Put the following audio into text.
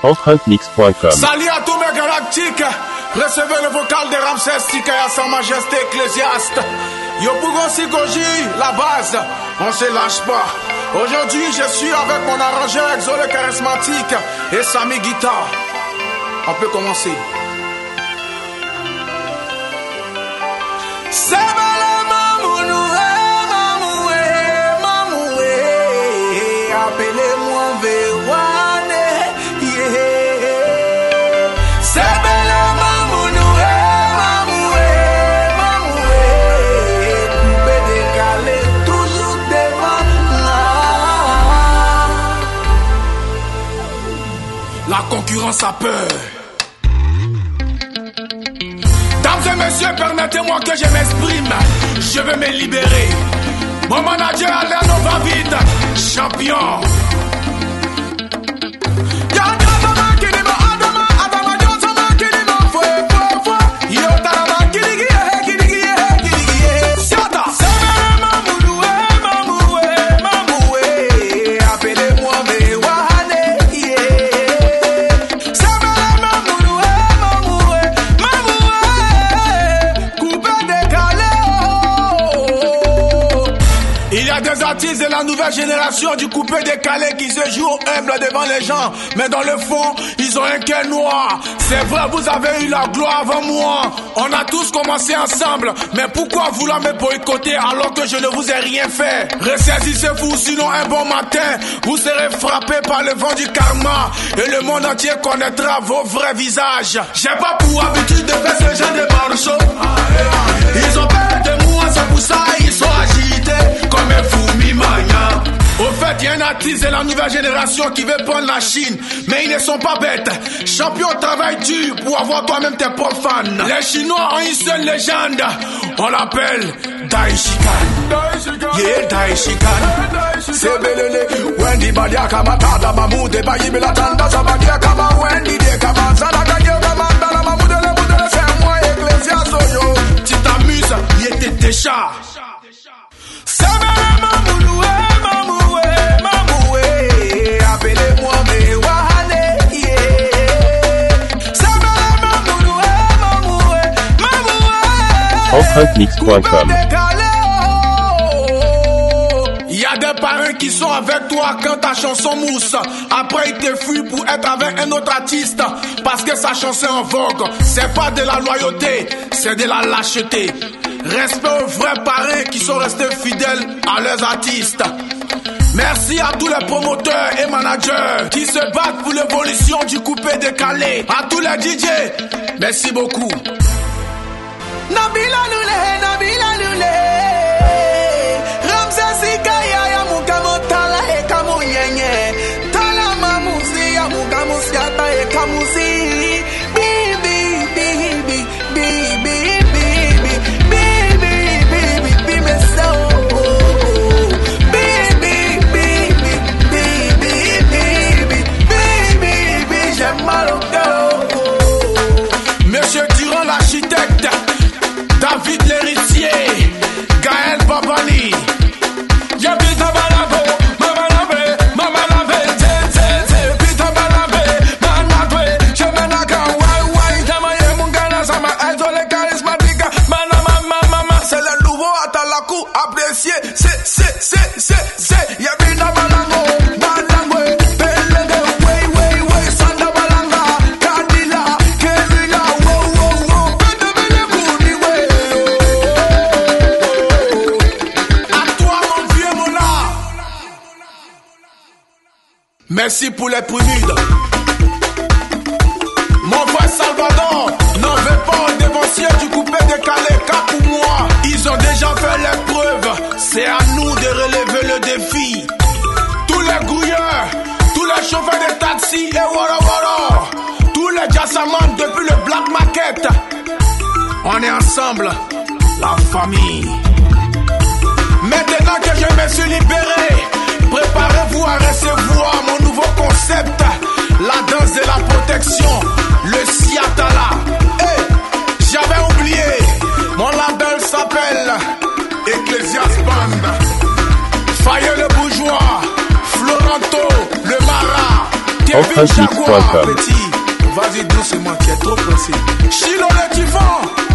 EmpreinteMix.com. Salut à tous mes galactiques. Recevez le vocal de Ramsès Tika à sa majesté ecclésiaste. Yo Pougonsi Goji, la base, on se lâche pas. Aujourd'hui je suis avec mon arrangeur exolé charismatique et Sami Guitar. On peut commencer. Appelez-moi Véwane, coupé décalé, toujours devant. La concurrence a peur. Dames et messieurs, permettez-moi que je m'exprime. Je veux me libérer. Mon manager Alain va vite, champion. De la nouvelle génération du coupé décalé qui se joue humble devant les gens, mais dans le fond ils ont un cœur noir. C'est vrai, vous avez eu la gloire avant moi. On a tous commencé ensemble, mais pourquoi vouloir me boycotter alors que je ne vous ai rien fait? Ressaisissez-vous, sinon un bon matin vous serez frappé par le vent du karma et le monde entier connaîtra vos vrais visages. J'ai pas pour habitude de faire ce genre de marche. Ils ont peur de moi, c'est pour ça ils sont agités comme un fou. Au fait, il y a un artiste de la nouvelle génération qui veut prendre la Chine, mais ils ne sont pas bêtes. Champion travaille dur pour avoir toi-même tes propres fans. Les Chinois ont une seule légende, on l'appelle Daishikan. Yeah, Daishikan. C'est belele, Wendy Badia Kama Tada Mamou de Bayibe la Tanda Sabadia Kama Wendy de Kama Zalaka Kama Dala Mamou de la Bouddha, c'est moi, Ecclesia Soyo. Tu t'amuses, il était déjà. Appelez-moi Véwane, EmpreinteMix.com. Il y a des parents qui sont avec toi quand ta chanson mousse. Après ils te fuient pour être avec un autre artiste parce que sa chanson est en vogue. C'est pas de la loyauté, c'est de la lâcheté. Respect aux vrais parents qui sont restés fidèles à leurs artistes. Merci à tous les promoteurs et managers qui se battent pour l'évolution du coupé décalé. À tous les DJ, merci beaucoup. Nabila Lule, Ramsès Ikaya ya mukamotala e kamunyenye, tala mamuzi ya mukamusiata e kamuzi. Monsieur Durand l'architecte, David l'héritier, Gaël Babali. C'est le nouveau Atalakou apprécié, c'est Yabina Balango, Balango, Belende, way, Sanda Balanga, Kadila, Kevila, wow, Bende Kouni, way. À toi mon vieux Mola. Merci pour les préludes. Mon frère Salvador n'en veut pas au dévancier du coupé décalé, car pour moi, ils ont déjà fait l'épreuve. C'est à nous de relever le défi. Tous les grouilleurs, tous les chauffeurs de taxi et wara, tous les jassamans depuis le Black Market. On est ensemble, la famille. Maintenant que je me suis libéré, préparez-vous à recevoir mon nouveau concept, la danse de la protection, le Siatala. Hey, j'avais oublié, mon label s'appelle Ecclesias Band. Faye le bourgeois, Floranto, le Mara, Kevin Jaguar, petit. Vas-y doucement, tu es trop pressé. Chilo le kiffant.